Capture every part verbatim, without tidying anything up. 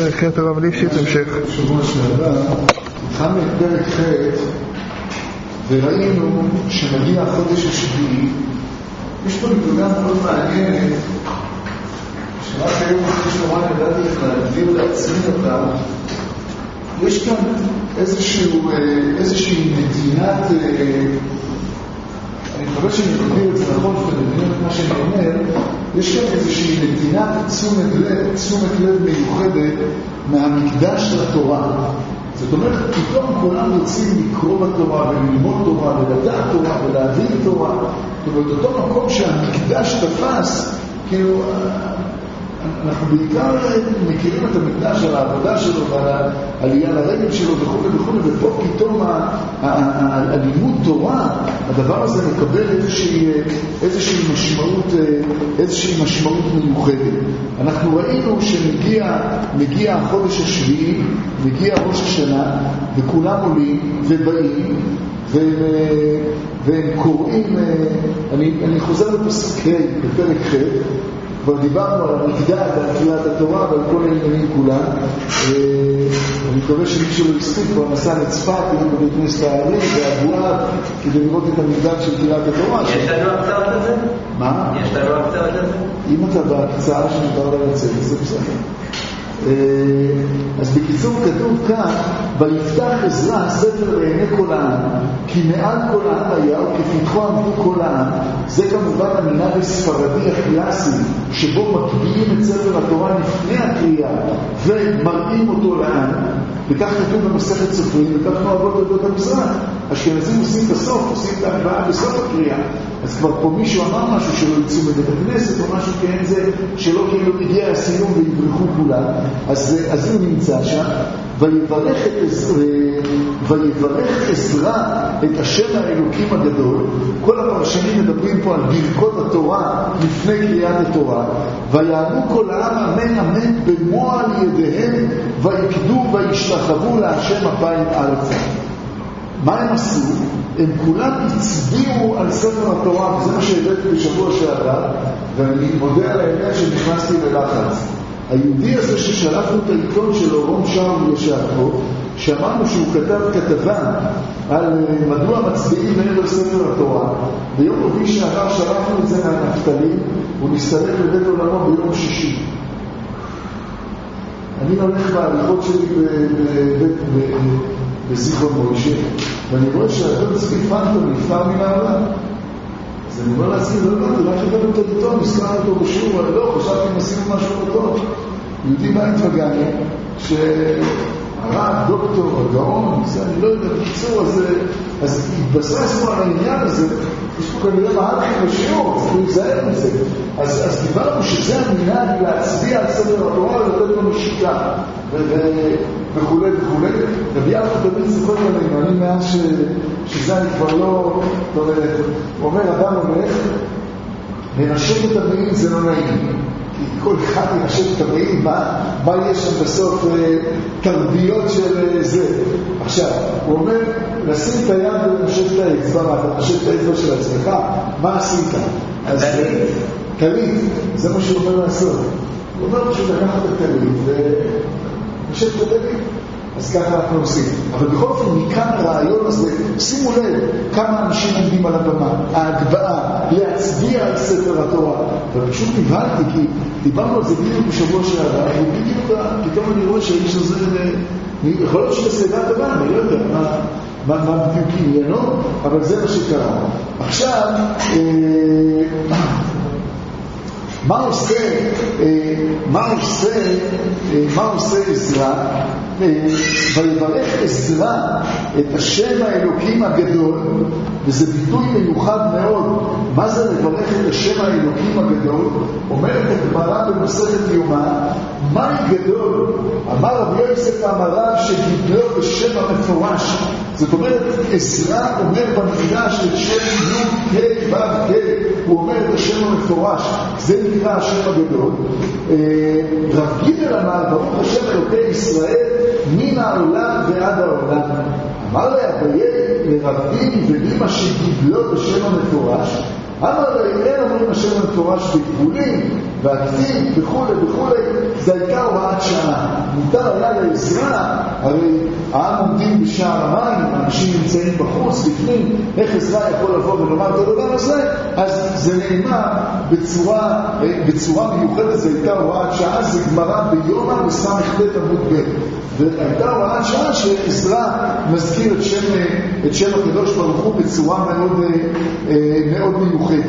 פרק ח' הרב ליפשיץ, המשך. בשבוע שעבר התחלנו את פרק ח' וראינו שמגיע החודש השביעי. יש פה נקודה מאוד מעניינת שרק היום אחרי שמורה ידעתי איך להגדיר לעצמי אותה. יש כאן איזשהו, איזושהי נתינת, אני מקווה שאני מגדיר את זה נכון ומבינים את מה שאני אומר, יש כאן איזושהי נתינת תשומת לב, תשומת לב מיוחדת מהמקדש לתורה. זאת אומרת, פתאום כולם רוצים לקרוא בתורה וללמוד תורה ולדעת תורה ולהבין תורה. זאת אומרת, אותו מקום שהמקדש תפס, כאילו, אנחנו בעיקר מכירים את המקדש על העבודה שלו ועל העלייה לרגל שלו וכו' וכו', ופה פתאום הלימוד תורה, הדבר הזה מקבל איזושהי, איזושהי משמעות, איזושהי משמעות מיוחדת. אנחנו ראינו שמגיע מגיע החודש השביעי, מגיע ראש השנה, וכולם עולים ובאים, והם, והם קוראים, אני, אני חוזר לפסוק ה' בפרק ח', כבר דיברנו על המקדש, על קריאת התורה ועל כל העניינים כולם. אני מקווה שמישהו לא הספיק כבר נסע לצפת בבית כנסת הערים והבואב כדי לראות את המקדש של קריאת התורה. יש לנו הקצאות על זה? מה? יש לנו הקצאות על זה? אם אתה בהקצאה שמותר לנצל, זה בסדר. אז בקיצור כתוב כאן, ויפתח עזרא הספר לעיני כל העם, כי מעל כל העם היה וכפתחו עמדו כל העם. זה כמובן המנהג הספרדי הקלאסי שבו מטביעים את ספר התורה לפני הקריאה ומראים אותו לעם, וכך כתוב במסכת סופרים, וכך נוהגות עדות המזרח. אשכנזים עושים בסוף, עושים את ההגבהה בסוף הקריאה. אז כבר פה מישהו אמר משהו שלא יצאו מבית הכנסת או משהו כאין זה, שלא כאילו הגיע הסיום ויברחו כולם. אז, אז הוא נמצא שם, ויברך את עזרא, ויברך עזרא את השם האלוקים הגדול. כל הפרשנים מדברים פה על ברכות התורה לפני קריאת התורה. ויענו כל העם אמן אמן במועל ידיהם, ויקדו וישתחוו להשם אפיים ארצה. מה הם עשו? הם כולם הצביעו על ספר התורה, וזה מה שהבאתי בשבוע שעבר, ואני מודה על העניין שנכנסתי ללחץ. היהודי הזה ששלחנו את העיתון שלו, רום שאול ישב פה, שאמרנו שהוא כתב כתבה על מדוע מצביעים נגד ספר התורה. ביום רביעי שעבר שלחנו את זה מהנפתלים, הוא נסתלק לבית עולמו ביום שישי. אני הולך בהליכות שלי בזיכרון מוישה, ואני רואה שהאדון צבי פנטום נפטר מן העולם. אז אני אומר לעצמי, לא הבנתי, רק הבאנו את העיתון, נזכרנו אותו בשיעור, אבל לא, חשבתי אם עשינו משהו לא טוב. יהודי מה התווגענו, שהרב, דוקטור, הגאון, אני לא יודע, בקיצור, אז התבססנו על העניין הזה, יש פה כנראה מהלכים בשיעור, צריך להיזהר מזה. אז דיברנו שזה המנהג להצביע על ספר התורה ולתת לנו שיטה, וכו' וכו'. רבי יעקב תמיד זוכר עלינו, אני מאז שזה אני כבר לא, זאת אומרת, אומר אדם הולך, לנשק את המעיל זה לא נעים. כי כל אחד ינשק את המעיל, מה, מה יש שם בסוף תרביות של זה. עכשיו, הוא אומר, לשים את היד ולנשק את האצבע, אתה נשק את האצבע של עצמך, מה עשית? אז קליט, זה מה שהוא אומר לעשות. הוא אומר פשוט לקחת את הקליט ונשק את הקליט. אז ככה אנחנו עושים. אבל בכל אופן, מכאן הרעיון הזה, שימו לב כמה אנשים עומדים על הבמה, ההגבהה, להצביע על ספר התורה. ופשוט נבהלתי, כי דיברנו על זה בדיוק בשבוע שעבר, ובדיוק פתאום אני רואה שהאיש הזה, יכול להיות שבסביבה טובה, אני לא יודע מה, מה, מה בדיוק עניינו, אבל זה מה שקרה. עכשיו, אה, מה עושה, מה עושה, מה עושה עזרא? ויברך עזרא את השם האלוקים הגדול, וזה ביטוי מיוחד מאוד. מה זה לברך את השם האלוקים הגדול? אומרת הגמרא במסכת יומא, מה גדול? אמר רבי יוסף אמריו שגידלו בשם המפורש. זאת אומרת, עזרא אומר במקדש את שם י' ה' ו' ה', הוא אומר את השם המפורש, זה נקרא השם הגדול. רב גידל אמר, ברוך השם אלוקי ישראל, מן העולם ועד העולם. אמר לה אביי לרבים ולאמא שגידלו בשם המפורש, אמר לה, אין אומרים השם המפורש בגבולים, והכתיב וכו' וכו', זה הייתה הוראת שעה. מותר היה לעזרא, הרי העם עומדים בשער המים, אנשים נמצאים בחוץ, בפנים, איך עזרא יכול לבוא ולומר את הדבר הזה? אז זה נאמר בצורה, בצורה מיוחדת, זה הייתה הוראת שעה, זה גמרא ביומא בסמ"ך עמוד ב'. והייתה הוראת שעה שעזרא מזכיר את שם, את שם הקדוש ברוך הוא בצורה מאוד, מאוד מיוחדת.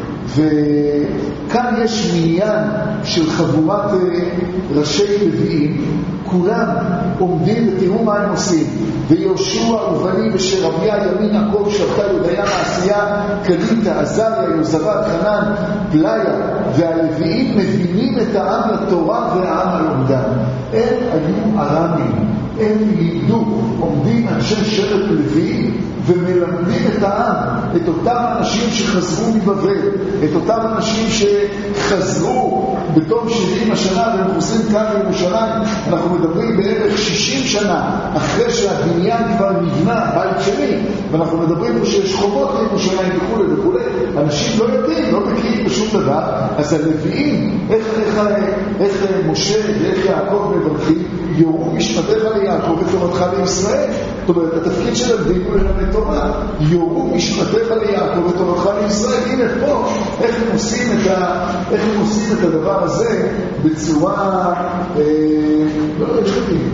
וכאן יש מניין של חבורת ראשי לוויים, כולם עומדים ותראו מה הם עושים. ויהושע ובני ושרביה ימין עקב שבתאי הודיה מעשיה קליטה עזריה יוזבת חנן פליה, והלוויים מבינים את העם לתורה והעם הלומדם. הם היו ארמים, הם לימדו, עומדים אנשי שבט לוי ומלמדים את העם, את אותם אנשים שחזרו מבבל, את אותם אנשים שחזרו בתום שבעים השנה והם חוזרים כאן לירושלים. אנחנו מדברים בערך שישים שנה אחרי שהבניין כבר נבנה, בית שני, ואנחנו מדברים פה שיש חובות לירושלים וכו' וכו'. אנשים לא יודעים, לא מכירים בשום דבר. אז הלוויים, איך, איך, איך משה ואיך יעקב מברכים, יורו משפטיך ליעקב ותורתך לישראל. זאת אומרת, התפקיד של הלוויים הוא ללמד תורה. יורו משפטיך ליעקב ותורתך לישראל. הנה פה, איך הם עושים את, ה, איך הם עושים את הדבר הזה בצורה... אה, לא יודעים.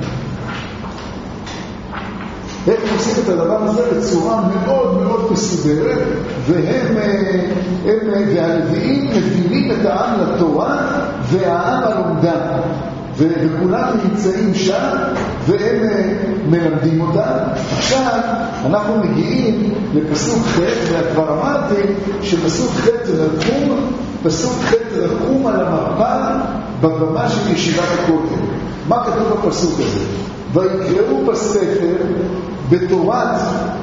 איך הם עושים את הדבר הזה בצורה מאוד מאוד מסודרת, והם, הם, והלוויים מבינים את העם לתורה והעם הלומדם. וכולם נמצאים שם והם מלמדים אותם. עכשיו אנחנו מגיעים לפסוק ח', וכבר אמרתי שפסוק ח' רקום, פסוק ח' רקום על המפה בבמה של ישיבת הכותל. מה כתוב בפסוק הזה? ויקראו בספר בתורת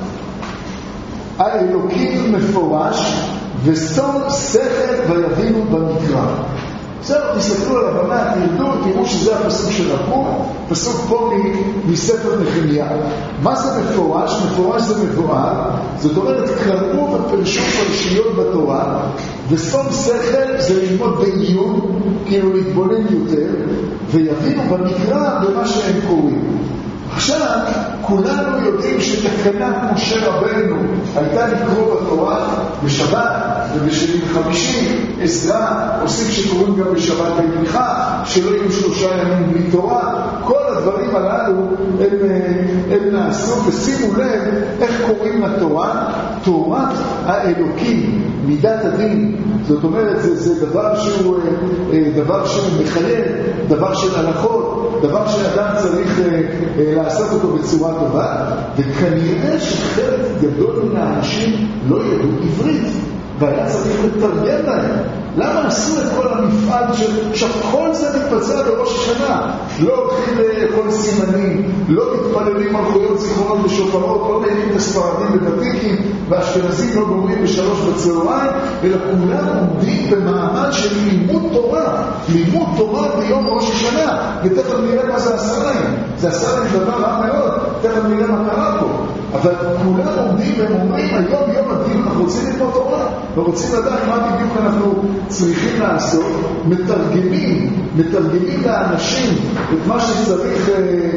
האלוקים מפורש ושום שכל ויבינו במקרא. בסדר, תסתכלו על הבמה, תרדו, תראו שזה הפסוק של רקום, פסוק פה מספר נחמיה. מה זה מפורש? מפורש זה מבואר, זאת אומרת, קראו ופרשו פרשיות בתורה, ושום שכל זה ללמוד בעיון, כאילו להתבונן יותר, ויבינו במקרא במה שהם קוראים. עכשיו, כולנו יודעים שתקנת משה רבנו הייתה לקרוא בתורה בשבת ובשביל חמישי. עזרא עושים שקוראים גם בשבת במנחה, שלא יהיו שלושה ימים בלי תורה. כל הדברים הללו הם, הם נעשו, ושימו לב איך קוראים לתורה. תורת האלוקים, מידת הדין. זאת אומרת, זה, זה דבר שהוא, דבר שהוא מחייב, דבר של הלכות, דבר שאדם צריך לעשות אותו בצורה טובה. וכנראה שחלק גדול מן האנשים לא ידעו עברית, והיה צריך לתרגם להם. למה עשו את כל המפעל של... עכשיו, כל זה מתבצע בראש השנה. לא הולכים לכל סימנים, לא מתפללים מלכויות זיכרונות ושופרות, לא נהנים את הספרדים ובתיקים, והאשכנזים לא גומרים בשלוש בצהריים, אלא כולם עומדים במעמד של לימוד תורה. לימוד תורה ביום ראש השנה. ותכף נראה מה זה עשרים. זה עשרים דבר רע מאוד. תכף נראה מה קרה פה. אבל כולם עומדים והם אומרים, היום יום הדין, אנחנו רוצים ללמוד תורה, ורוצים לדעת מה בדיוק אנחנו צריכים לעשות. מתרגמים, מתרגמים לאנשים את מה שצריך,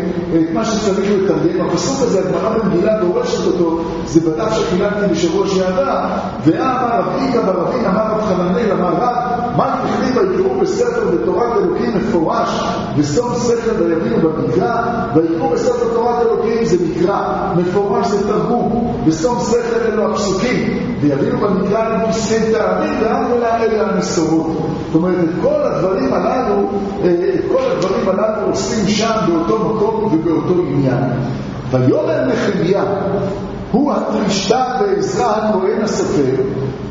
את מה שצריך לתרגם. הפסוק הזה, הגמרא במגילה דורשת אותו, זה בדף שחילקתי בשבוע שעבר, ואמר רב איגה ברבין, אמר רב חננאל, אמר רב, מה נכתיב ויקראו בספר בתורת אלוקים מפורש, ושום שכל ויבינו במקרא, ויקראו בספר תורת אלוקים זה מקרא, מפורש זה תרגום, ושום שכל אלו הפסוקים, ויבינו במקרא למוסכם תאמין, ואמרו לה אלה המסורות. זאת אומרת, את כל הדברים הללו, את כל הדברים הללו עושים שם באותו מקום ובאותו עניין. ויאמר נחמיה, הוא הפרישתה בעזרא הכהן הסופר.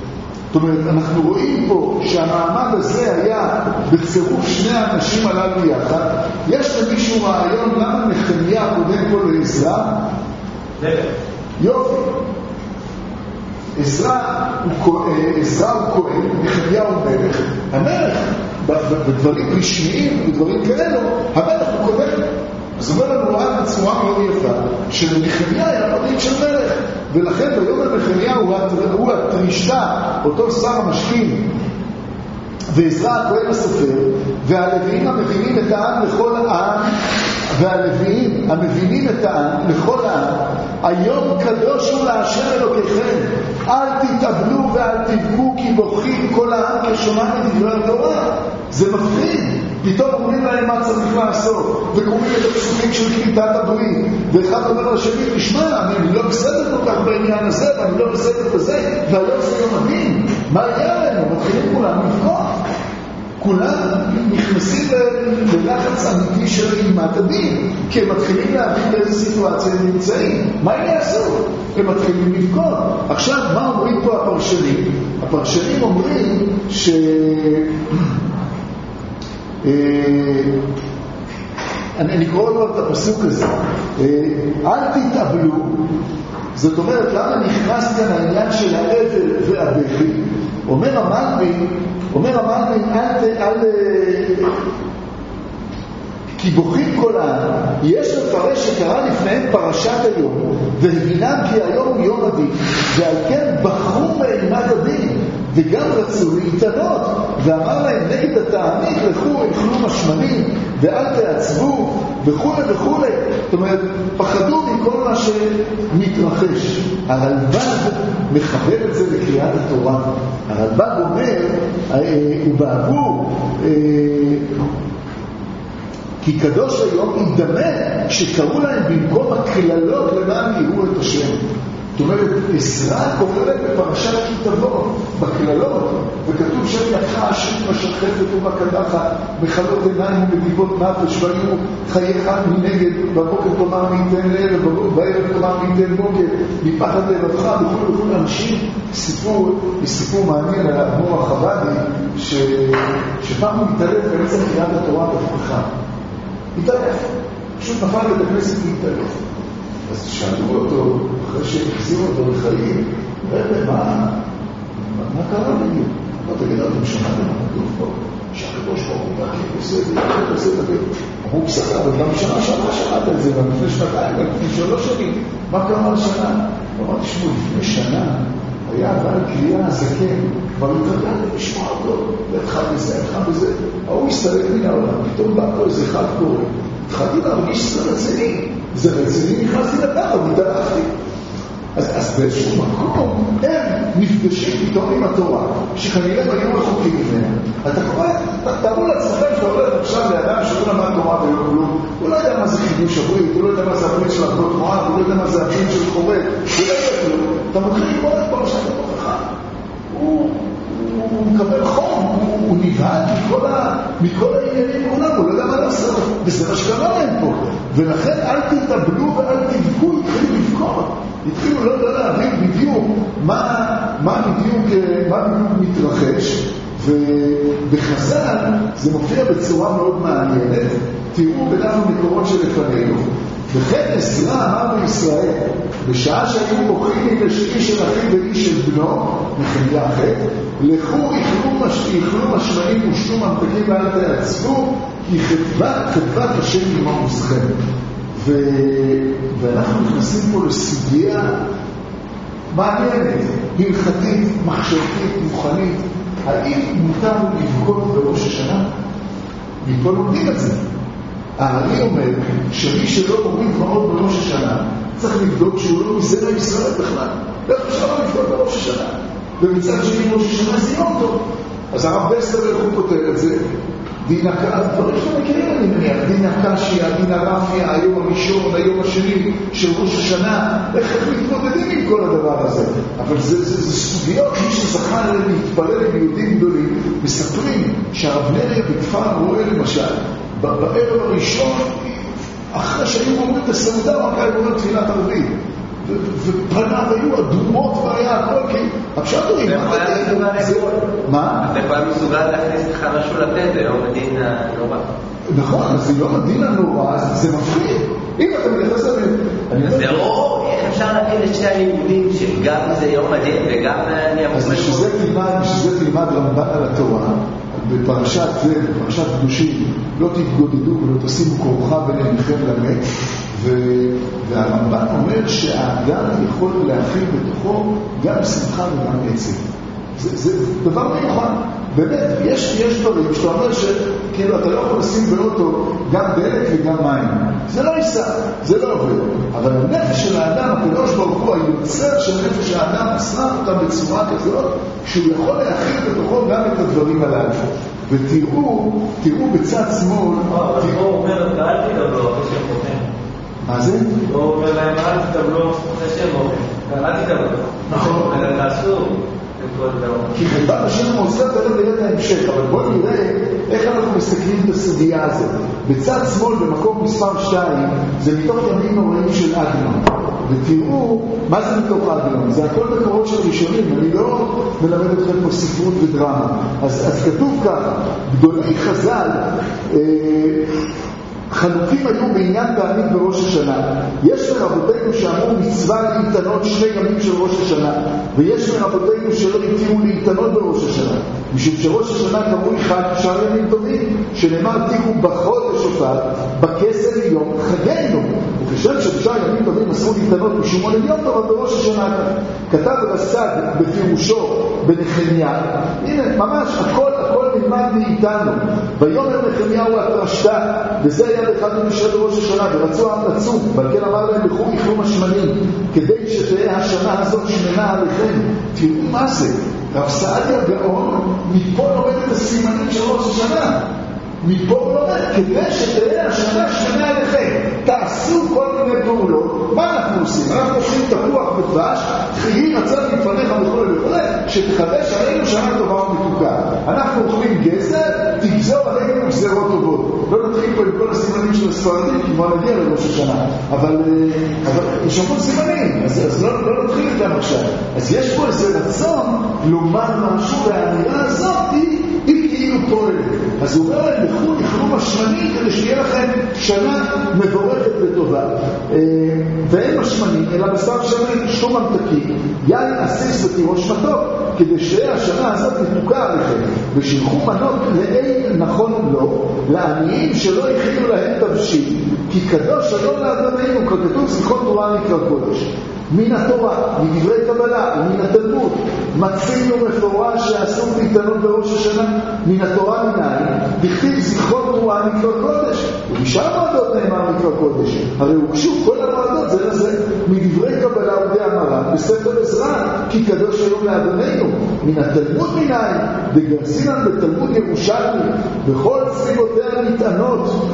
זאת אומרת, אנחנו רואים פה שהמעמד הזה היה בצירוף שני האנשים הללו יחד. יש למישהו רעיון למה נחמיה קודם כל לעזרא? יופי. עזרא הוא כהן, נחמיה הוא מלך. המלך, בדברים רשמיים, בדברים כאלו, המלך הוא קודם. אז אומר לנו רעיון בצורה מאוד יפה, שלנחמיה היה פנים של מלך. ולכן ביום הנחמיה הוא התרישתה, אותו שר המשקים, ועזרא הכהן הסופר, והלוויים המבינים את העם לכל העם, והלוויים המבינים את העם לכל העם, היום קדוש הוא להשם אלוקיכם, אל תתאבלו ואל תבכו כי בוכים כל העם כשומעים את דברי התורה. זה מפחיד. פתאום אומרים להם מה צריך לעשות, וקוראים את הפסוקים של כריתת הברית, ואחד אומר לשני, תשמע, אני לא בסדר כל כך בעניין הזה, ואני לא בסדר בזה, והיום זה יום הדין. מה היה לנו? מתחילים כולם לבכות. כולם נכנסים ללחץ אמיתי של אימת הדין, כי הם מתחילים להבין באיזה סיטואציה הם נמצאים. מה הם יעשו? הם מתחילים לבכות. עכשיו, מה אומרים פה הפרשנים? הפרשנים אומרים ש... אני, אני קורא לו את הפסוק הזה, אל תתאבלו. זאת אומרת, למה נכנס כאן העניין של האבל והבכי? אומר המלבין, אומר המלבין, אל, אל, כי בוכים כל העם. יש לפרש שקרא לפניהם פרשת היום, והבינם כי היום הוא יום הדין, ועל כן בחרו מאימת הדין, וגם רצו להתענות, ואמר להם נגד התענית, לכו, אכלו משמנים, ואל תעצבו, וכו' וכו'. זאת אומרת, פחדו מכל מה שמתרחש. הרלב"ג מחבר את זה לקריאת התורה. הרלב"ג אומר, הוא בעבור, כי קדוש היום ידמה שקראו להם במקום הכללות למען יראו את השם. זאת אומרת, עזרא קורא להם בפרשת כי תבוא, בכללות, וכתוב שם יקחה השם משחפת ובקדחת, מחלות עיניים ובדיבות נפש, והיו חייך מנגד, בבוקר תאמר ניתן לערב, בערב תאמר ניתן בוקר, מפחד לבבך, וכו' וכו'. אנשים סיפור, סיפור מעניין על האדמו"ר החב"די, שפעם הוא מתעלף בעצם קריאת התורה בפרחה. מתעלף, פשוט נפל את הכנסת להתעלף. אז שאלו אותו, אחרי שהחזירו אותו לחיים, רבי, מה, מה קרה בדיוק? לא תגיד, אתם שמעתם מה כתוב פה, שהקדוש ברוך הוא והכי עושה את זה, והכי עושה את זה. אמרו פסקה, אבל גם שנה שנה שמעת את זה, גם לפני שנתיים, גם לפני שלוש שנים, מה קרה על שנה? הוא אמר, תשמעו, לפני שנה היה בעל קריאה הזקן, כבר התרגל לשמוע אותו, והתחל בזה, התחל בזה, ההוא הסתלק מן העולם, פתאום בא לו איזה חד קורא, התחלתי להרגיש שזה רציני, זה רציני, נכנסתי לתחת, מתערפתי. אז, אז באיזשהו מקום הם נפגשים פתאום עם התורה, שכנראה היו רחוקים ממנה. אתה קורא, תארו לעצמכם שאתה הולך עכשיו לאדם שלא למד תורה ולא כלום, הוא לא יודע מה זה חידוש הברית, הוא לא יודע מה זה הברית של אבות מועד, הוא לא יודע מה זה הברית של חורט, הוא לא יודע כלום. אתה מתחיל לקרוא את פרשת התוכחה. הוא, הוא מקבל חום, הוא, הוא נבהל מכל, ה, מכל העניינים כולם, הוא לא יודע מה לעשות, וזה מה שקרה להם פה. ולכן אל תתאבלו ואל תבכו, התחילו לבכות. התחילו לא, לא להבין בדיוק מה, מה בדיוק, מה בדיוק מתרחש, ובחז"ל זה מופיע בצורה מאוד מעניינת. תראו בדף המקורות שלפנינו, וכן עזרא אמר בישראל, בשעה שהיו בוכים איש של אחי ואיש של בנו, נחמיה חטא, לכו יאכלו משמעים ושתו ממתקים ואל תעצבו, כי חטבת, חטבת השם עמו עוזכם. ו... ואנחנו נכנסים פה לסוגיה מעניינת, הלכתית, מחשבתית, מוכנית. האם מותר לבכות בראש השנה? מפה לומדים את זה. אני אומר שמי שלא מוריד דמעות בראש השנה צריך לבדוק שהוא לא מזרע ישראל בכלל. לא אפשר לא לבכות בראש השנה. ומצד שני ראש השנה זה יום טוב. אז הרב בסטרלר הוא כותב את זה. דין הקש, דברים שאתם מכירים אני מניח, דין הקשיה, דין הרפיה, היום הראשון, היום השני של ראש השנה, איך מתמודדים עם כל הדבר הזה. אבל זה, זה, זה סוגיות, מי שזכה להתפלל עם יהודים גדולים, מספרים שהרב נריה בכפר רואה למשל, בערב הראשון, אחרי שהיו אומרים את הסעודה, רק היו אומרים תפילת ערבית. ופניו היו אדומות והיה הכל, כי הפשט הוא רימה. מה? אתה כבר מסוגל להכניס לך משהו לפה, זה יום הדין הנורא. נכון, אז זה יום הדין הנורא, זה מפחיד. אם אתה מתייחס לזה... זה לא, איך אפשר להגיד את שני הלימודים, שגם זה יום הדין וגם אני אמור... אז בשביל זה תלמד רמב"ן על התורה, בפרשת זה, בפרשת קדושים, לא תתגודדו ולא תשימו כורחה ביניכם למת, והרמב"ן אומר שהאדם יכול להכיל בתוכו גם שמחה וגם עצב. זה, זה דבר מיוחד. באמת, יש, יש דברים שאתה אומר שכאילו אתה לא יכול לשים באוטו גם דלק וגם מים. זה לא ייסע, זה לא עובד. אבל הנפש של האדם, הקדוש ברוך הוא, היוצר של נפש האדם, עשה אותה בצורה כזאת, שהוא יכול להכיל בתוכו גם את הדברים הללו. ותראו, תראו בצד שמאל... הוא אומר, אל תדברו, אחרי שהם חותמים. מה זה? הוא אומר להם, אל תדברו, אחרי שהם חותמים. אל תדברו. נכון. תעשו. כי חלבן השם מוסד תלם ליד ההמשך, אבל בואו נראה איך אנחנו מסתכלים את הסוגיה הזאת. בצד שמאל, במקום מספר שתיים, זה מתוך ימים נוראים של עגנון. ותראו מה זה מתוך עגנון. זה הכל מקורות של ראשונים, אני לא מלמד אתכם פה ספרות ודרמה. אז, אז כתוב ככה, גדולי חז"ל, אה, חלוקים היו בעניין תענית בראש השנה. יש לרבותינו שאמרו מצווה להתענות שני ימים של ראש השנה, ויש לרבותינו שלא התירו להתענות בראש השנה, משום שראש השנה קראו אחד שאר ימים טובים, שנאמר תירו בחודש אותה בכסר יום חגנו, וכשם שבשאר ימים טובים אסרו להתענות משום עולה יום טוב בראש השנה. כתב רס"ג בפירושו בנחמיה, הנה ממש הכל הכל נלמד מאיתנו. ויאמר נחמיהו התרשתה, וזה היה אחד ממשרד ראש השנה, ורצו עם לצום, ועל כן אמר להם לכו איכלו משמנים, כדי שתהיה השנה הזאת שמנה עליכם. תראו מה זה, רב סעדיה גאון מפה לומד את הסימנים של ראש השנה, מפה לומד, כדי שתהיה השנה שמנה עליכם. תעשו כל מיני פעולות. מה אנחנו עושים? אנחנו עושים תפוח ודבש, תחיי רצה לפניך בכל וכו', שתחדש עלינו שנה טובה ומתוקה. אנחנו אוכלים גזר, תגזור עלינו גזרות טובות. לא נתחיל פה עם כל הסימנים של הספרדים, כי כבר נגיע לראש השנה. אבל, אבל יש המון סימנים, אז, אז לא, לא נתחיל איתם עכשיו. אז יש פה איזה רצון לומר משהו, והאמירה הזאת היא, היא כאילו פועלת. אז הוא אומר להם, לכו, יכלו משמנים, כדי שיהיה לכם שנה מבורכת וטובה. ואין משמנים, אלא בשר שמן, שום ממתקים, יין עסיס ותירוש מתוק, כדי שתהיה השנה הזאת מתוקה עליכם, ושילחו מנות לאין נכון לו, לעניים שלא הכינו להם תבשיל, כי קדוש היום לאדוננו, ככתוב זכות תורה נקרא קודש. מן התורה, מדברי קבלה, ומן התלמוד, מצינו מפורש שאסור להתענות בראש השנה, מן התורה מנהל, בכתיב זכות תורה נקרא קודש, ובשאר מועדות נאמר נקרא קודש, הרי הוגשו כל המועדות זה לזה, מדברי קבלה עובדי המרן, בספר עזרא, כי קדוש היום לאדוננו, מן התלמוד מנהל, דגרסינן בתלמוד ירושלמי, בכל סביבותיה נטענות,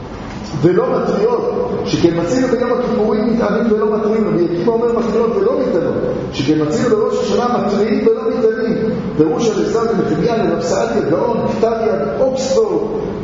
ולא מטריות, שכן מצינו ביום הכיפורים מתענים ולא מטרים, רבי עקיבא אומר מטריות ולא מתענות, שכן מצינו בראש השנה מטריים ולא מתענים. פירוש הרס"ג בנחמיה לרב סעדיה גאון, כתב יד אוקספורד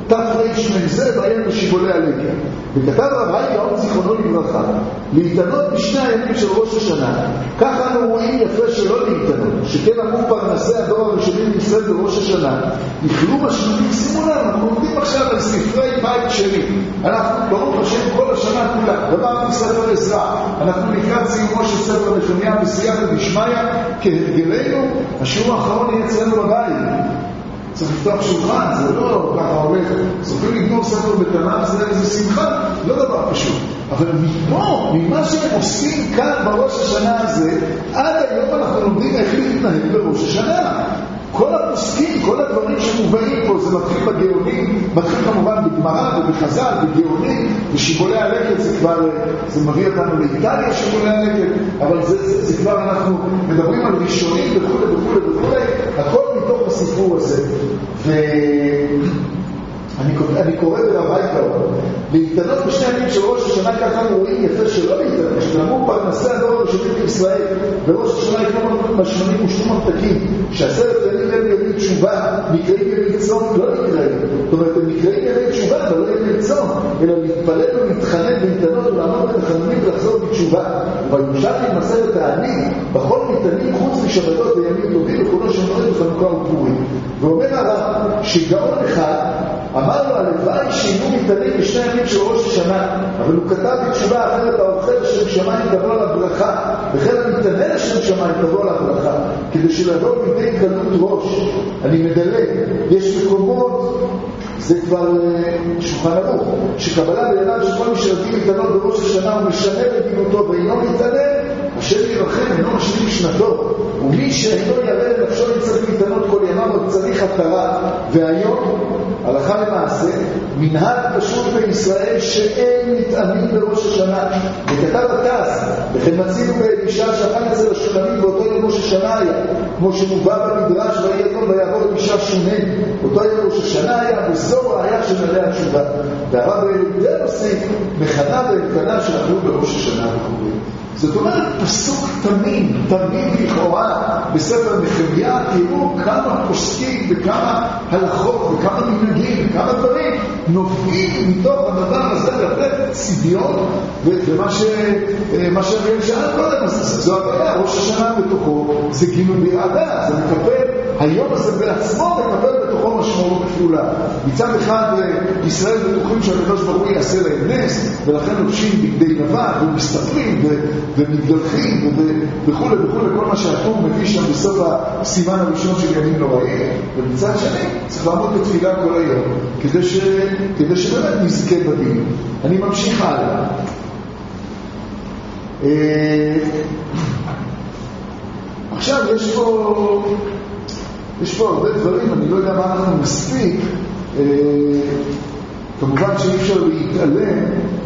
תרמ"ז בעיין בשיבולי הלקט. וכתב רב האי גאון זיכרונו לברכה, להתענות בשני הימים של ראש השנה, ככה אנו רואים יפה שלא להתענות, שכן אמרו פרנסי הדור הראשונים בישראל בראש השנה, יכלו משמעותים. שימו לב, אנחנו עומדים עכשיו על ספרי בית שלי, אנחנו ברוך השם כל השנה כולה, גמרתי ספר עזרא, אנחנו לקראת סיומו של ספר נחמיה בסייעתא דשמיא, כהרגלנו, השיעור האחרון יהיה אצלנו בבית. צריך לפתוח שולחן, זה לא ככה הולך, צריכים לגמור ספר בתנ"ך, זה איזה שמחה, לא דבר פשוט. אבל מפה, ממה שהם עושים כאן בראש השנה הזה, עד היום אנחנו לומדים איך להתנהל בראש השנה. כל הפוסקים, כל הדברים שמובאים פה, זה מתחיל בגאונים, מתחיל כמובן בגמרא ובחז"ל, בגאונים, בשיבולי הלקט, זה כבר, זה מביא אותנו לאיטליה, שיבולי הלקט, אבל זה, זה, זה כבר אנחנו מדברים על ראשונים וכו' וכו' וכו', הכל מתוך הסיפור הזה. ו... אני, אני קורא ברב האי גאון, להתענות בשני ימים של ראש השנה, ככה רואים יפה שלא להתענות, שתאמרו פרנסי הדור הראשונים בישראל, בראש השנה יקנו משמנים ושום ממתקים, שעשרת ימים הם ימי תשובה, נקראים ימי צום, לא נקראים. זאת אומרת, הם נקראים ימי תשובה, אבל לא ימי צום, אלא להתפלל ולהתחנן ולהתענות ולעמוד את החנונים ולחזור בתשובה. וירושלמי מסר את העני, בכל ניתנים חוץ משבתות בימים טובים, וכולו שמועד בחנוכה ופורים. ואומר הרב שגאון אחד אמר לו הלוואי שיהיו ניתנים בשני ימים של ראש השנה, אבל הוא כתב בתשובה אחרת, האוכל לשם שמיים תבוא על הברכה, וכן המתענה לשם שמיים תבוא על הברכה, כדי שלבוא בידי קלות ראש. אני מדלג, יש מקומות, זה כבר שולחן ערוך, שקבלה בעיניו שכל מי שרקים מתענות בראש השנה הוא משנה בדינותו ואינו מתענה, אשר ירחם אינו משלים שנתו, ומי שאינו ירא לנפשו יצטרך להתענות כל ימיו עוד צריך התרה. והיום הלכה למעשה מנהג פשוט בישראל שאין מתאמים בראש השנה. וכתב התז, וכן מצינו באלישע שאכל אצל השולמים באותו יום ראש השנה היה, כמו שמובא במדרש ויעבור ויעבור אלישע שונן, אותו יום ראש השנה היה, וזו ראיה שנדע התשובה. והרב אלוהידל עושה מכנה ואלקנה שאכלו בראש השנה וכו'. זאת אומרת, פסוק תמים, תמים לכאורה בספר נחמיה, תראו כמה פוסקים וכמה הלכות וכמה מנהגים וכמה דברים נובעים מתוך הדבר הזה לתת צביון, ומה שאריאל שאל קודם, זו הבעיה, ראש השנה בתוכו זה גילוי ביראה, זה מקבל, היום הזה בעצמו מקבל בתוכו משמעות כפולה. מצד אחד ישראל בטוחים שהקדוש ברוך הוא יעשה להם נס, ולכן לובשים בגדי לבן ומסתפרים ומתגלחים וכו' וכו', כל מה שהטור מביא שם בסוף הסימן הראשון של ימים נוראים. ומצד שני צריך לעמוד בתפילה כל היום כדי, ש... כדי שבאמת נזכה בדין. אני ממשיך הלאה. עכשיו יש פה יש פה הרבה דברים, אני לא יודע מה אנחנו מספיק. כמובן שאי אפשר להתעלם.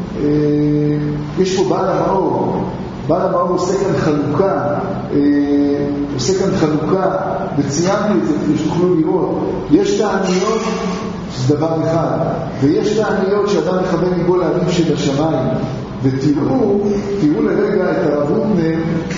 יש פה בעל המאור, בעל המאור עושה כאן חלוקה, עושה כאן חלוקה, וציינו את זה כדי שתוכלו לראות. יש תעניות, שזה דבר אחד, ויש תעניות שאדם מכוון מבוא לאביב של השמיים. ותראו, תראו לרגע את הרב הונר,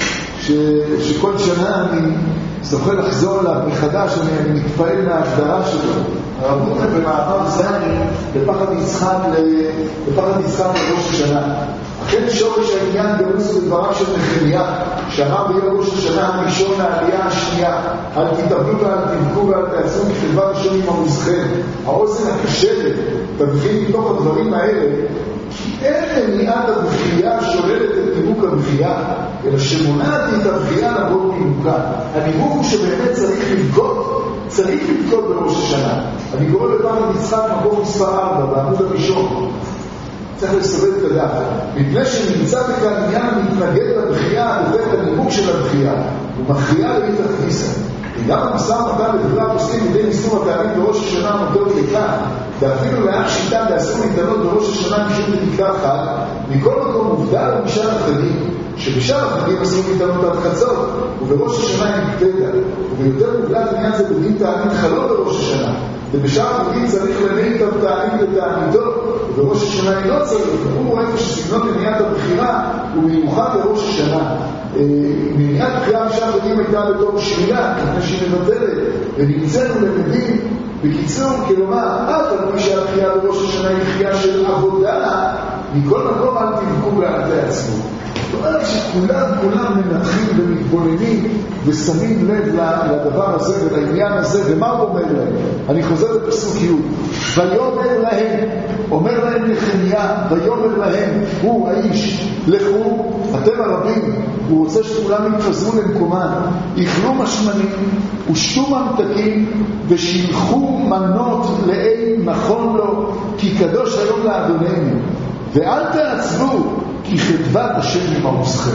שכל שנה אני זוכה לחזור אליו מחדש, אני מתפעל מההגדרה שלו. הרב הונר במעבר זני בפחד יצחק בפחד יצחק לראש השנה. אכן שורש העניין גרוס בדבריו של נחמיה, שאמר ביום ראש השנה הראשון העלייה השנייה, אל תתאבלו ואל תבכו ואל תעשו כתבה ראשון עם המוזכם. האוזן הקשבת תבחין מתוך הדברים האלה, כי אין מניעת הבחייה שוללת את נימוק הבחייה, אלא שמונעת את הבחייה לבוא מנימוקה. הנימוק הוא שבאמת צריך לבכות, צריך לבכות בראש השנה. אני קורא לפחד יצחק מקום מספר ארבע בעמוד הראשון. צריך לסובב את הדף. מפני שנמצא בכאן עניין מתנגד לבחייה, דובר את הנימוק של הבחייה, ומכריעה לאיתך כניסה. וגם המסע מתן לדברי הפוסקים מדי מסתור הטעמים בראש השנה המותר לכאן, ואפילו לאן שיטה לאסור להתענות בראש השנה משום לתקרה חד, מכל מקום מובדל ומשאר החגים, שבשאר החגים אסור להתענות עד חצות, ובראש השנה אין פתגע, וביותר מובדל עניין זה בדין תענית חלום בראש השנה, ובשאר החגים צריך לנהי את התענית לתעניתו, ובראש השנה היא לא צריך, הוא רואה שסגנון מניעת הבחירה הוא מיוחד לראש השנה. מניעת בחירה בשאר החגים הייתה בתור שלילה, כפי שהיא מבטלת, ונמצאנו למדים בקיצור, כלומר, אף על פי שהבחירה בראש השנה היא בחירה של עבודה, מכל מקום אל תבכו ואל תעצמו. זאת אומרת שכולם כולם מנתחים ומתבוננים ושמים לב לדבר הזה ולעניין הזה, ומה הוא אומר להם? אני חוזר לפסוק י' ויאמר להם, אומר להם נחמיה, ויאמר להם, הוא האיש, לכו, אתם הרבים, הוא רוצה שכולם יתפזרו למקומן, יאכלו משמנים ושתו ממתקים ושילחו מנות לאין נכון לו, כי קדוש היום לאדוננו, ואל תעצבו כי חדבת השם עמכם.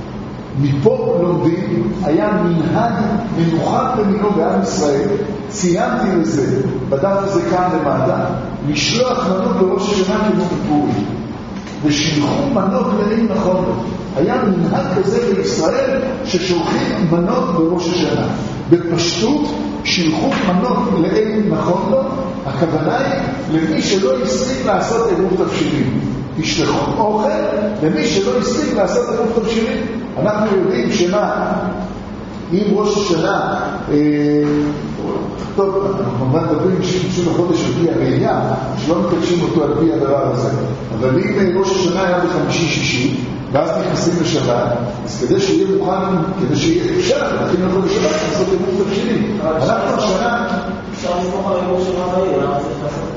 מפה לומדים, היה מנהג מיוחד במינו בעם ישראל, ציינתי לזה בדף הזה כאן למטה, לשלוח מנות בראש השנה כמו בפורים, ושילחו מנות לאין נכון לו. היה מנהג כזה בישראל ששולחים מנות בראש השנה. בפשטות שילחו מנות לאין נכון לו, הכוונה היא למי שלא הספיק לעשות עירוב תבשילים. ישלחו אוכל למי שלא הספיק לעשות עירוב תבשילים. אנחנו יודעים שמה, אם ראש השנה, אה, טוב, אנחנו כמובן מדברים שמשהו לחודש על פי הראייה, שלא מקדשים אותו על פי הדבר הזה. אבל אם ראש השנה היה בחמישי שישי, ואז נכנסים לשבת, אז כדי שיהיה מוכן, כדי שיהיה אפשר, להכין אותו לשבת, לעשות עירוב תבשילים. אנחנו השנה... אפשר לסמוך על עירוב של רבי, למה צריך לעשות?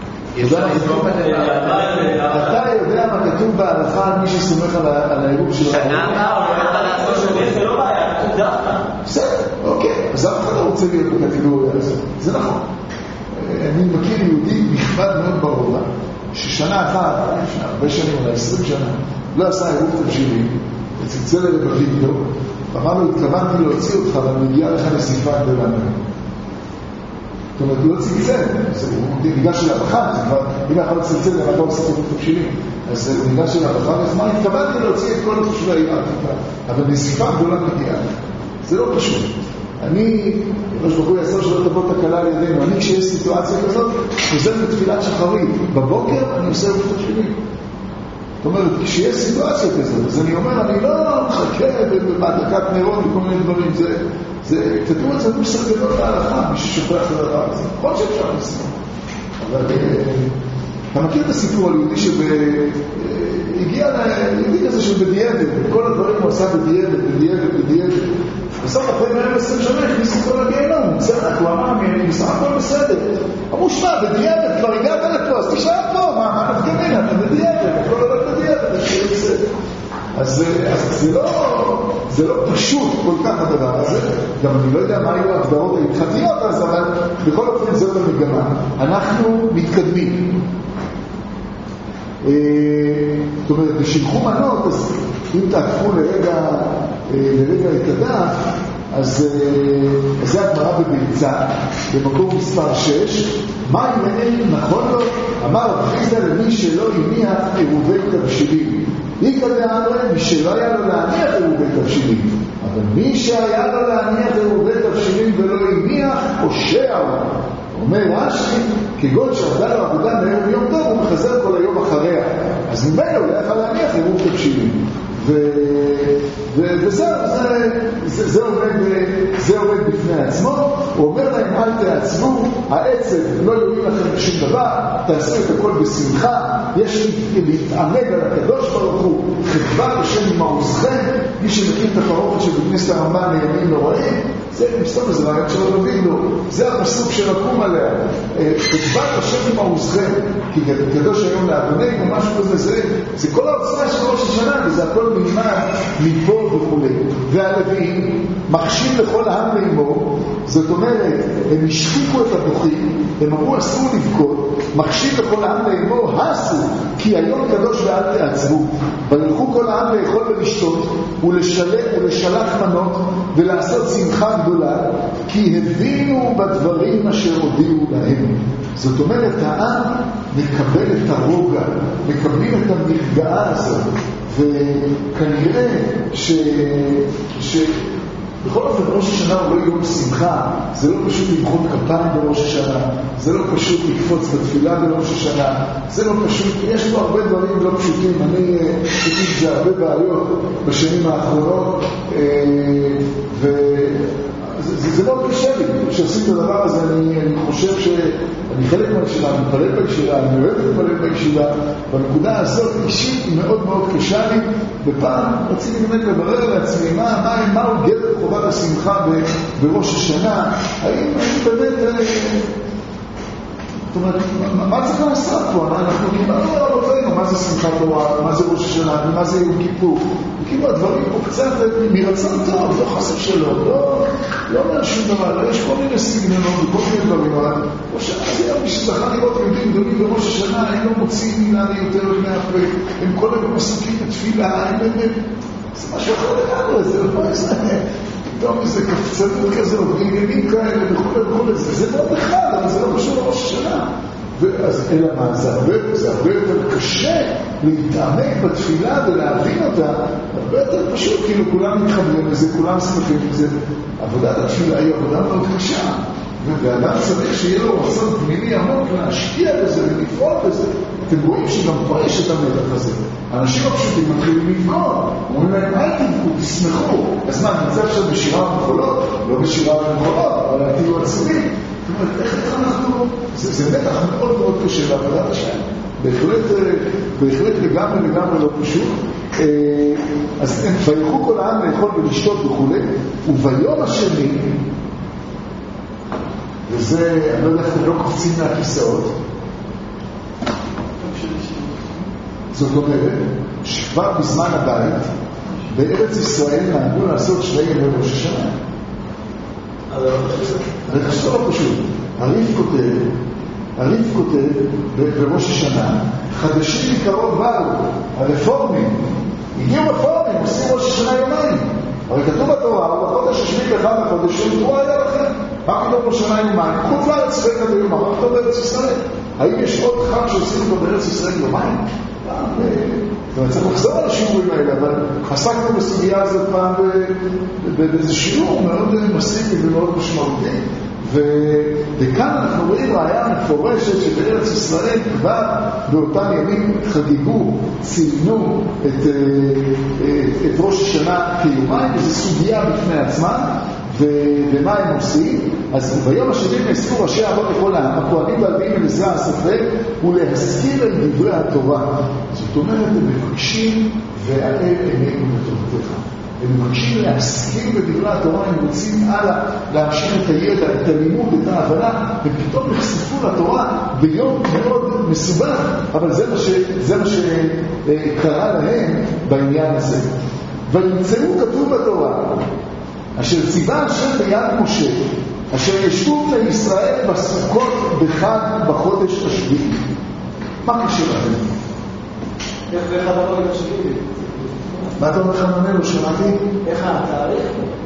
אתה יודע מה כתוב בהלכה על מי שסומך על העירוב של רבי? זה לא בעיה, כתוב דווקא. בסדר, אוקיי, אז אף אחד לא רוצה להיות בקטגוריה הזאת. זה נכון. אני מכיר יהודי נכבד מאוד ברורה, ששנה אחת, הרבה שנים, אולי עשרים שנה, לא עשה עירוב תבשילים, וצלצל אליו אביגדור, ואמר לו, התכוונתי להוציא אותך, אבל מגיעה לך נסיפה גדולה ממנו. זאת אומרת, הוא לא צלצל, הוא ניגש אליו אחת, אם יכול לצלצל, אבל לא עושה תורת תבשילים. אז הוא ניגש אליו אחת, אז מה, התכוונתי להוציא את כל התושבי העיר העתיקה, אבל נסיפה גדולה מגיעה. זה לא פשוט. אני, ראש ברוך הוא יעשה שלא תבוא תקלה לידינו, אני כשיש סיטואציה כזאת, חוזר בתפילת שחרית, בבוקר אני עושה את תבשילים. זאת אומרת, כשיש סיטואציה כזאת, אז אני אומר, אני לא מחכה בהדלקת נרות וכל מיני דברים, זה, זה, כתוב את זה מושג גדול להלכה, מי ששופך את הדבר הזה. נכון שאפשר לסמוך. אבל, אתה מכיר את הסיפור על יהודי שהגיע ליהודי כזה של בדיעבד, כל הדברים הוא עשה בדיעבד, בדיעבד, בדיעבד. בסוף אחרי מאה ועשרים שנה הכניס אותו לגיהנום, צדק, הוא אמר, אני בסך הכל בסדר. אמרו, שמע, בדיעבד, כבר הגעת לפה, אז תשאר פה, מה, מה נפגמין, אתה בדיעבד, הכל הולך בדיעבד, זה שיהיה בסדר. אז זה לא, זה לא פשוט כל כך הדבר הזה, גם אני לא יודע מה היו ההגדרות ההתחתיות אז, אבל בכל אופן זאת המגמה. אנחנו מתקדמים. זאת אומרת, בשלחו מנות, אז אם תעקפו לרגע, לרגע את הדף, אז זה הגמרא בביצה, במקום מספר שש, מה אם אין נכון לו? אמר אחידה למי שלא הניח עירובי תבשילים. היא כזה אמרה, מי שלא היה לו להניח עירובי תבשילים. אבל מי שהיה לו להניח עירובי תבשילים ולא הניח, פושע הוא. אומר רש"י, כגון שעבדה לו עבודה מערב יום טוב, הוא מחזר כל היום אחריה. אז ממנו הוא לא יכול להניח עירוב תבשילים. וזהו, זה עומד בפני עצמו. הוא אומר להם, אל תעצבו, העצב לא יוריד לכם בשום דבר, תעשו את הכל בשמחה, יש להתענג על הקדוש ברוך הוא, חדבת השם עם מעוזכם, מי שמכיר את הפרוכת שבכנסת הרמב"ן לימים נוראים, זה מסתום איזה רעיון שלא נבין לו, זה הפסוק שרקום עליה, חדבת השם עם מעוזכם, כי קדוש היום לאדוני או משהו כזה, זה, זה כל העוצמה של ראש השנה, וזה הכל נלמד מפה וכו'. והלווים מחשיב לכל העם לאמור, זאת אומרת, הם השתיקו את הבוכים, הם אמרו אסור לבכות, מחשיב לכל העם לאמור, הסו, כי היום קדוש ואל תעצבו, וילכו כל העם לאכול ולשתות, ולשלם ולשלח מנות, ולעשות שמחה גדולה, כי הבינו בדברים אשר הודיעו להם. זאת אומרת, העם מקבל את הרוגע, מקבלים את המרגעה הזאת, וכנראה ש... ש... בכל אופן, ראש השנה הוא לא יום שמחה, זה לא פשוט למחוא כפיים בראש השנה, זה לא פשוט לקפוץ בתפילה בראש השנה, זה לא פשוט, יש פה הרבה דברים לא פשוטים, אני חושב שזה הרבה בעיות בשנים האחרונות, וזה זה לא קשה לי, כשעושים את הדבר הזה, אני, אני חושב שאני חלק מהישיבה, אני מתפלל בישיבה, אני אוהב להתפלל בישיבה, והנקודה הזאת אישית היא מאוד מאוד קשה לי, ופעם רציתי באמת לברר לעצמי, מה, מה, מה הוא גדר חובת השמחה בראש השנה, האם באמת, זאת אומרת, מה צריך לעשות פה? אנחנו קיבלנו רבותינו, מה זה שמחת תורה, מה זה ראש השנה, מה זה יום כיפור, כאילו הדברים פה קצת מרצון טוב, לא חסר שלו, לא, לא אומר שום דבר, יש כל מיני סגנונות וכל מיני דברים, אבל ראש השנה זה היה מי שזכה לראות יהודים גדולים בראש השנה, הם לא מוצאים מילה יותר מהפה, הם כל היום עסוקים בתפילה, הם באמת, זה משהו אחר לגמרי, זה לא איזה, פתאום איזה קפצנות כזאת, ועניינים כאלה וכו' וכו', זה מאוד אחד, אבל זה לא קשור לראש השנה. ואז אלא מה, זה הרבה, זה הרבה יותר קשה להתעמק בתפילה ולהבין אותה, הרבה יותר פשוט, כאילו כולם מתחברים לזה, כולם שמחים לזה. עבודת התפילה היא עבודה מאוד קשה, ואדם צריך שיהיה לו רצון פנימי עמוק להשקיע בזה ולפעול בזה. אתם רואים שגם פה יש את המלך הזה. האנשים הפשוטים מתחילים לבכות, אומרים להם, אל תבכו, תשמחו. אז מה, נמצא עכשיו בשירה ומחולות? לא בשירה ומחולות, אבל תהיו עצובים. זאת אומרת, איך אנחנו... זה, זה בטח מאוד מאוד קשה לעבודת השם. בהחלט, בהחלט לגמרי לגמרי לא פשוט. אז וילכו כל העם לאכול ולשתות וכו', וביום השני, וזה, אני לא יודע איך אתם לא קופצים מהכיסאות, זאת אומרת, שכבר בזמן הבית, בארץ ישראל נהגו לעשות שני ימי ראש השנה. זה חשוב לא פשוט. הריף כותב, הריף כותב בראש השנה, חדשים מקרוב באו, הרפורמים, הגיעו בפורמים, עושים ראש השנה יומיים. הרי כתוב בתורה, ובחודש השביעי באחד החודשים, תבואו היה לכם. מה פתאום ראש השנה יומיים? חוץ לארץ ישראל כתוב יומיים, מה פתאום בארץ ישראל? האם יש עוד חג שעושים אותו בארץ ישראל יומיים? זאת אומרת, צריך לחזור על השיעורים האלה, אבל עסקנו בסוגיה הזאת פעם באיזה שיעור מאוד מסיבי ומאוד משמעותי. וכאן אנחנו רואים ראיה מפורשת שבארץ ישראל כבר באותם ימים חגיגו, ציינו את, את ראש השנה כיומיים, וזו סוגיה בפני עצמה. ומה הם עושים? אז ביום השני נאספו ראשי אבות לכל העם, הכהנים והלוויים למזרע הספר, ולהזכיר את דברי התורה. זאת אומרת, הם מבקשים והאל עינינו בתורתך. הם מבקשים להזכיר בדברי התורה, הם רוצים הלאה להמשיך את הידע, את הלימוד, את ההבנה, ופתאום נחשפו לתורה ביום מאוד מסובך, אבל זה מה, ש, זה מה שקרה להם בעניין הזה. ונמצאו כתוב בתורה, אשר ציווה השם ביד משה, אשר ישבו לישראל בסוכות בחג בחודש השביעי. מה קשה לכם? איך באחד החודש השביעי? מה אתה אומר חננאל? לא שמעתי? איך התאריך?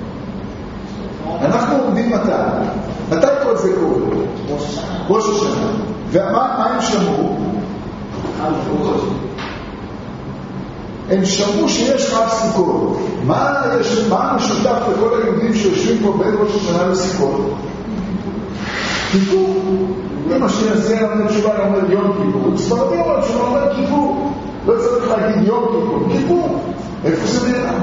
אנחנו עומדים מתי? מתי כל זה קורה? ראש השנה. ראש השנה. ומה הם שמעו? הם שמעו שיש חג סוכות. מה יש, מה משותף לכל היהודים שיושבים פה בין ראש השנה לסוכות? כיפור. אם השני הזה אומר תשובה, אומר יום כיפור. ספרדי אומר תשובה, אומר כיפור. לא צריך להגיד יום כיפור. כיפור. איפה זה נראה?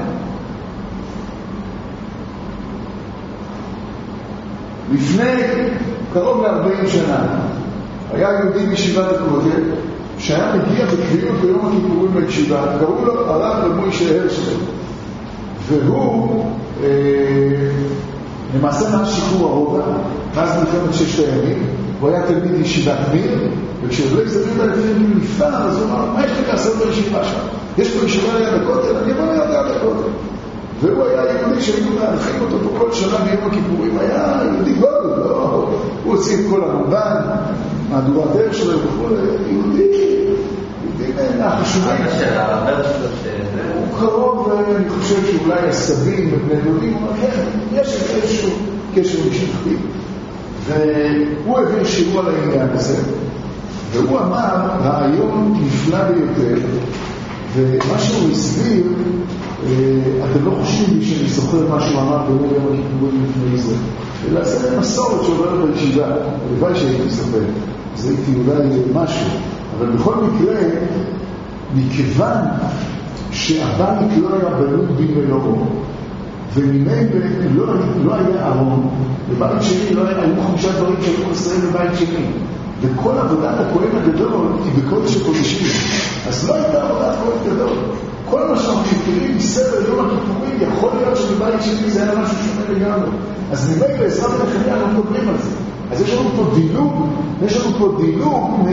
לפני קרוב ל-ארבעים שנה היה יהודי בישיבת הכותל שהיה מגיע בקביעות ביום הכיפורים לישיבה, קראו לו הרב מוישה הרשל, והוא אה, למעשה מאז שחרור הרובע, מאז מלחמת ששת הימים, הוא היה תלמיד ישיבת מיר, וכשהוא זמין לפעמים נפטר, אז הוא אמר, מה יש לי לעשות בישיבה שם? יש פה ישיבה ליד הכותל, אני בוא ליד הכותל. והוא היה יהודי שהיינו להלכים אותו פה כל שנה ביום הכיפורים, היה יהודי גודל, לא, הוא הוציא את כל הרמב"ן, מהדורת דרך שלו וכו', יהודי, יהודי מהחשובים. הוא קרוב, אני חושב שאולי הסבים ובני דודים, הוא אומר, כן, יש איזשהו קשר משפחתי. והוא הביא שיעור על העניין הזה, והוא אמר, רעיון נפלא ביותר, ומה שהוא הסביר, אתם לא חושבים לי שאני זוכר מה שהוא אמר ביום הכיפורים לפני זה, אלא זה מסורת שעוברת בישיבה, הלוואי שהייתי מספר, אז הייתי אולי משהו, אבל בכל מקרה, מכיוון שהבית לא היה בלוד במלואו, וממילא לא, לא היה ארון, בבית שני לא היה, היו חמישה דברים שהיו חסרים בבית שני, וכל עבודת הכהן הגדול היא בקודש הקודשים, אז לא הייתה עבודת כהן גדול. כל מה שאנחנו מכירים מסדר יום הכיפורים, יכול להיות שבבית שני זה היה משהו שונה לגמרי. אז ממילא בעזרת הנחמיה לא מדברים על זה. אז יש לנו פה דילוג, יש לנו פה דילוג מ...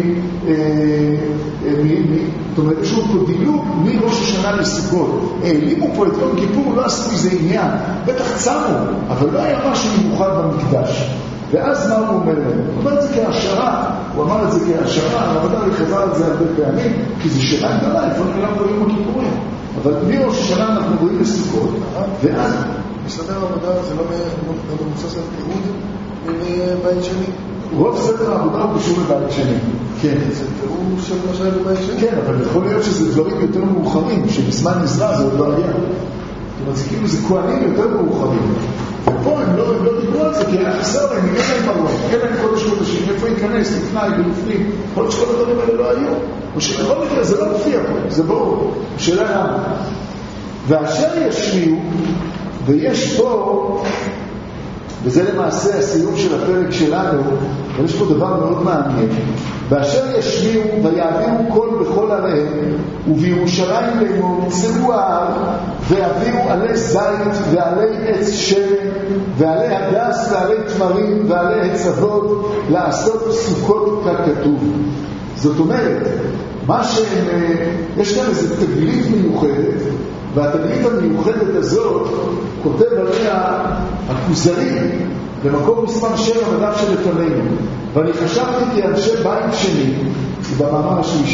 זאת אומרת, יש לנו פה דילוג מראש השנה לסוכות. העלימו פה את יום כיפור, לא עשו איזה עניין. בטח צמו, אבל לא היה משהו מיוחד במקדש. ואז מה הוא אומר להם? הוא אומר את זה כהשערה, הוא אמר את זה כהשערה, הרמב"ם חזר על זה הרבה פעמים, כי זה שאלה גדולה, איפה נראה פה יום הכיפורים. אבל מראש השנה אנחנו רואים לסוכות, ואז... מסדר העבודה זה לא מבוסס על תיעוד מבית שני? רוב סדר העבודה הוא קשור לבית שני. כן. זה תיעוד של מה שהיה בבית שני? כן, אבל יכול להיות שזה דברים יותר מאוחרים, שבזמן מזרע זה עוד לא היה. זאת אומרת, זה כאילו זה כהנים יותר מאוחרים. ופה הם לא, הם לא דיברו על זה, כי היה חסר להם, אין להם מרון, אין להם קודש קודשים, איפה ייכנס, לפני ולפנים, יכול להיות שכל הדברים האלה לא היו. או שבכל מקרה זה לא מופיע פה, זה ברור, שאלה למה. ואשר ישמיעו, ויש פה, וזה למעשה הסיום של הפרק שלנו, אבל יש פה דבר מאוד מעניין, ואשר ישמיעו ויעבירו קול בכל עריהם, ובירושלים לאמור צאו ההר, ויעבירו עלי זית ועלי עץ שמן, ועלי הדס ועלי תמרים ועלי הצוות, לעשות סוכות ככתוב. זאת אומרת, מה שהם, יש כאן איזו תגלית מיוחדת, והתגלית המיוחדת הזאת כותב עליה הכוזרי במקום מספר שבע בדף שלפנינו. ואני חשבתי כי אנשי בית שני, במאמר השלישי,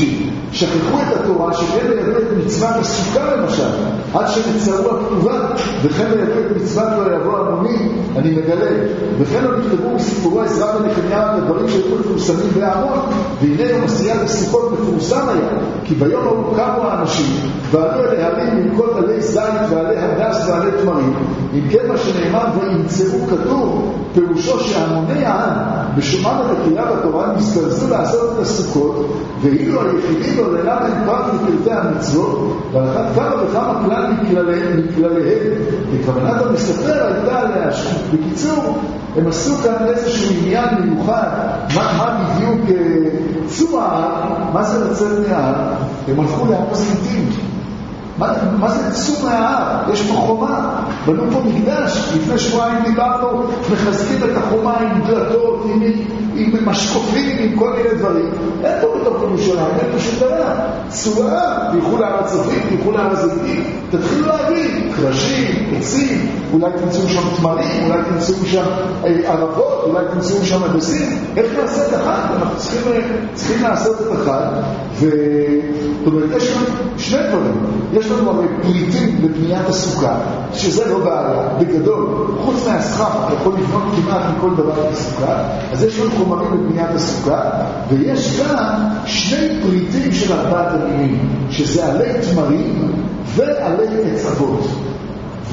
שכחו את התורה, שכן לידו את מצוות הסוכה למשל, עד שנצאו הכתובה, וכן לידו את מצוות לא יבוא המוני, אני מגלה. וכן לא נכתבו בסיפורו עזרא ונחמיה לדברים שהיו מפורסמים בהמון, והנה יום עשיית הסוכות מפורסם היה, כי ביום ההוא קמו האנשים, ועלו אל ההרים עם כל עלי זית ועלי הדס ועלי תמרים. אם כן מה שנאמר וימצאו כתוב, פירושו שהמוני העם בשומעם וקריאה בתורה נזדרזו לעשות את הסוכות, ואילו היחידים לא ללמד פרט לפרטי המצוות, ולכן כמה וכמה כלל מכלליהם. וכוונת המספר הייתה להשקיע. בקיצור, הם עשו כאן איזשהו עניין מיוחד, מה, מה בדיוק צוע ההר, מה זה לצאת מההר? הם הלכו להרוס גיטים. מה, מה זה צאו מההר? יש פה חומה, בנו פה מקדש. לפני שבועיים דיברנו, מחזקים את החומה עם דלתות, עם, עם משקופים, עם כל מיני דברים. אין פה בתוך ירושלים, אין פה שום דבר. צאו להר, תלכו להר הצופים, תלכו להר הזיתים, תתחילו להגיד, קרשים, עצים, אולי תמצאו שם תמרים, אולי תמצאו שם ערבות, אולי תמצאו שם הדסים. איך נעשה את החג? אנחנו צריכים, צריכים לעשות את החג, וזאת אומרת, יש לנו שני דברים. יש לנו הרי פריטים לבניית הסוכה, שזה לא בעיה, בגדול, חוץ מהסכך, אתה יכול לבנות כמעט מכל דבר בסוכה, אז יש לנו חומרים לבניית הסוכה, ויש כאן שני פריטים של ארבעת המינים, שזה עלי תמרים ועלי עץ אבות, ו...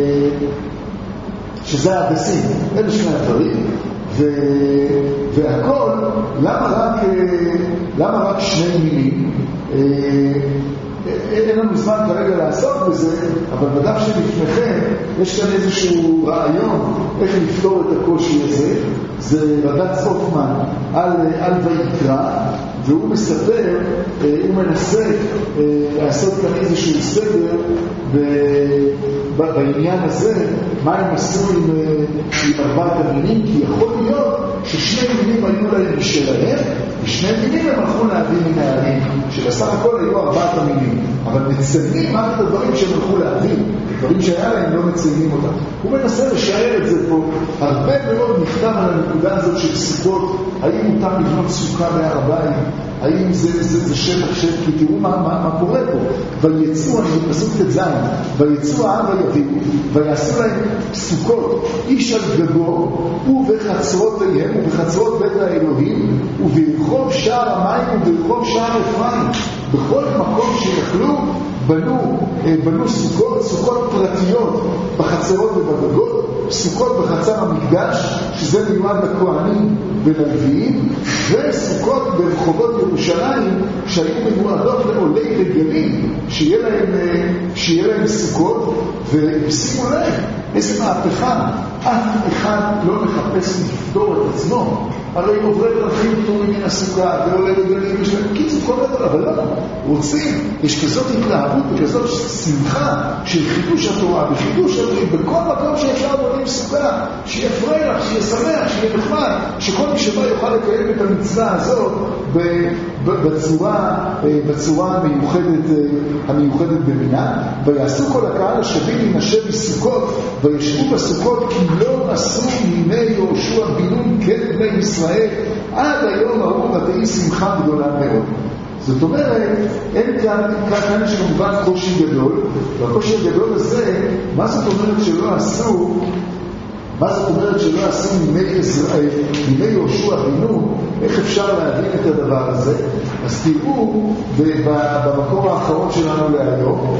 שזה הדסים, אלה שני הדברים, ו... והכל, למה רק, למה רק שני מינים? אין לנו זמן כרגע לעסוק בזה, אבל בדף שלפניכם יש כאן איזשהו רעיון איך לפתור את הקושי הזה. זה רד"צ הופמן על, על ויקרא, והוא מספר, הוא מנסה לעשות כאן איזשהו סדר בעניין הזה, מה הם עשו עם, עם ארבעת המינים, כי יכול להיות ששני מינים היו להם משלהם, ושני מינים הם הלכו להביא מן העלים, שבסך הכל היו ארבעת המינים, אבל מציינים רק את הדברים שהם הלכו להביא, דברים שהיה להם לא מציינים אותם. הוא מנסה לשער את זה פה, הרבה מאוד נכתב על הנקודה הזאת של סוכות, האם מותר לבנות סוכה בהר הבית, האם זה, זה, זה שטח של, כי תראו מה, מה, מה קורה פה. ויצאו, אני בפסוק ט"ז, ויצאו העם ויביאו, ויעשו להם סוכות, איש על גגו, ובחצרותיהם, ובחצרות בית האלוהים, וברחוב שער המים, וברחוב שער אפרים. בכל מקום שיכלו, בנו, בנו סוכות, סוכות פרטיות בחצרות ובגגות, סוכות בחצר המקדש, שזה מיועד לכהנים וללוויים, וסוכות ברחובות ירושלים, שהיו מיועדות לעולי רגלים, שיהיה להם, שיהיה להם סוכות, ושימו לב, איזה מהפכה, אף אחד לא מחפש לפתור את עצמו, הרי עוברי דרכים פטורים מן הסוכה, ועולי רגלים יש להם קיצור כל דבר, אבל לא, רוצים, יש כזאת התלהבות וכזאת שמחה של חידוש התורה, וחידוש הדברים, בכל מקום שאפשר בונים סוכה, שיהיה פרח, שיהיה שמח, שיהיה נחמד, שכל מי שבא יוכל לקיים את המצווה הזאת בצורה, בצורה המיוחדת, המיוחדת במינה. ויעשו כל הקהל השבים מן השבי סוכות, וישבו בסוכות כי לא עשו מימי יהושע בן נון כן בני ישראל, עד היום ההוא ותהי שמחה גדולה מאוד. זאת אומרת, אין כאן, כאן יש כמובן קושי גדול, והקושי הגדול הזה, מה זאת אומרת שלא עשו, מה זאת אומרת שלא עשו מימי ישראל, מימי יהושע בן נון, איך אפשר להבין את הדבר הזה? אז תראו, במקור האחרון שלנו להיום,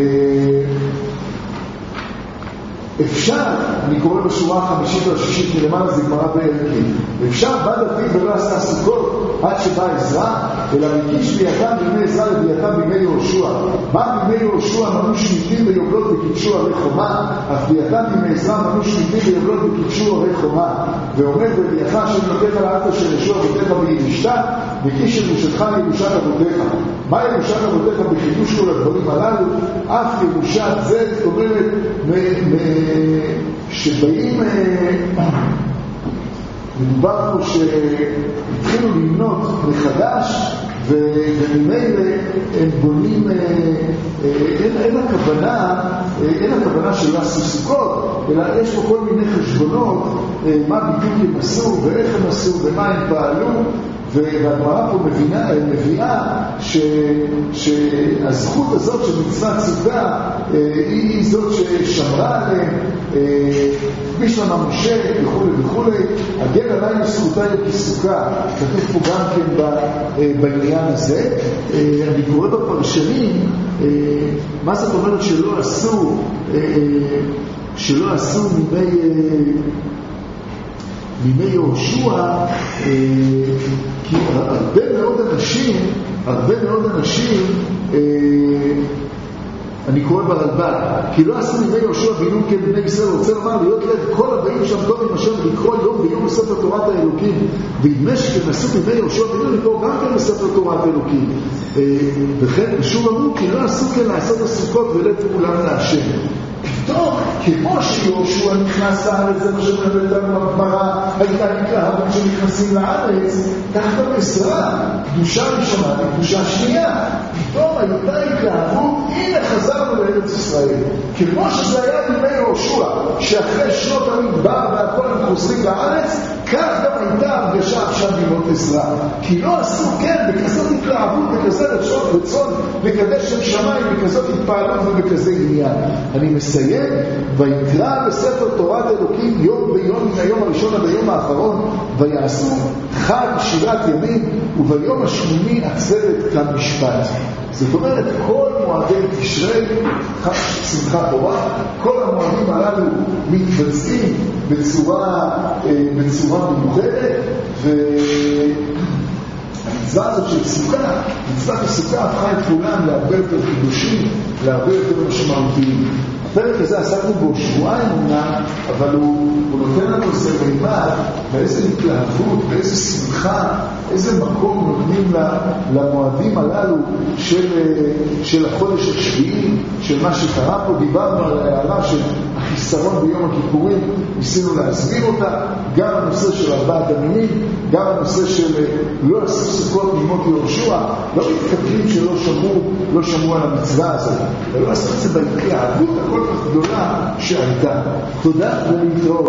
אפשר, אני קורא בשורה החמישית או השישית מלמעלה, זה גמרא בערכי, אפשר בא דוד ולא עשה סוכות עד שבא עזרא, אלא מקיש ביתם בימי עזרא לביתם בימי יהושע. מה בימי יהושע מנו שמיטים ויובלות וקידשו הרי חומה, אף ביתם בימי עזרא מנו שמיטים ויובלות וקידשו הרי חומה. ואומר בביאך השם אלוקיך לארץ אשר ירשו אבותיך וירשת, וקיש ירושתך לירושת אבותיך. מה ירושת אבותיך בחידוש כל הדברים הללו? אף ירושת זה, זאת אומרת, שבאים, מדובר פה שהתחילו למנות מחדש, וממילא הם בונים, אין, אין הכוונה, אין הכוונה שלא עשו סוכות, אלא יש פה כל מיני חשבונות, מה בדיוק הם עשו, ואיך הם עשו, ומה הם פעלו, והגמרא פה מבינה, מביאה ש, שהזכות הזאת של מצוות סוכה היא זאת ששמרה עליהם, בשלמה משה וכו' וכו'. הגן עלינו זכותינו כסוכה, כתוב פה גם כן בעניין הזה. אני קורא בפרשנים, מה זאת אומרת שלא עשו, שלא עשו מימי, מימי יהושע, כי הרבה מאוד אנשים, הרבה מאוד אנשים, אני קורא ברלב"ג, כי לא עשו מימי יהושע בינון כבני ישראל. רוצה לומר, להיות לב כל הבאים שם טוב עם השם, לקרוא יום ביום בספר תורת האלוקים, וידמה שכנסו מימי יהושע בינון לקרוא גם כן בספר תורת האלוקים. וכן, שוב אמרו, כי לא עשו כן לעשות הסוכות ולב כולם להשם. פתאום, כמו שיהושע נכנס לארץ, זה מה שמלמד לנו בגמרא, הייתה התלהבות שנכנסים לארץ, כך גם עזרא, קדושה ראשונה וקדושה שנייה. פתאום הייתה התלהבות, הנה חזרנו לארץ ישראל. כמו שזה היה בימי יהושע, שאחרי שנות המדבר והכל הם חוזרים לארץ, כך גם הייתה הרגשה עכשיו בימות עזרא. כי לא עשו כן בכזאת התלהבות, בכזה רצון לקדש שם שמיים, בכזאת התפעלות ובכזה עניין. אני מסיים, ויקרא בספר תורת אלוקים יום ביום מן היום הראשון עד היום האחרון, ויעשו חג שירת ימים, וביום השמיני עצרת כאן משפט. זאת אומרת, כל מועדי תשרי, שמחת תורה, כל המועדים הללו מתבצעים בצורה, בצורה מיוחדת, והמצווה הזאת של סוכה, מצוות הסוכה הפכה את כולם להרבה יותר קדושים, להרבה יותר משמעותיים. הפרק הזה עסקנו בו שבועיים אומנם, אבל הוא, הוא נותן לנו איזה מימד, באיזה התלהבות, באיזה שמחה, איזה מקום נותנים למועדים הללו של, של החודש השביעי, של מה שקרה פה. דיברנו על ההערה של החיסרון ביום הכיפורים, ניסינו להסביר אותה, גם הנושא של ארבעת המינים, גם הנושא של לא עשו סוכות מימות יהושע, לא מתכוונים שלא שמעו, לא שמעו על המצווה הזאת, ולא עשו את זה בהתלהבות הכל כך גדולה שהייתה. תודה ולהתראות.